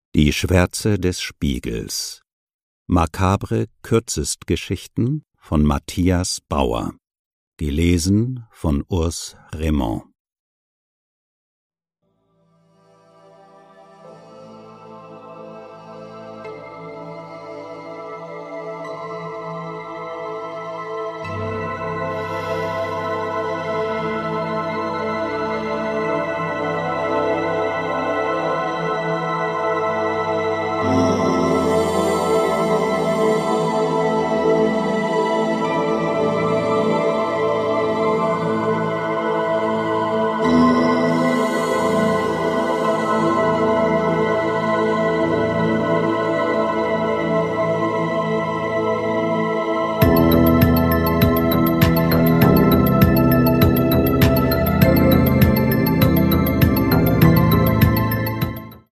Die Schwärze des Spiegels. Makabre Kürzestgeschichten von Matthias Bauer. Gelesen von Urs Raymond.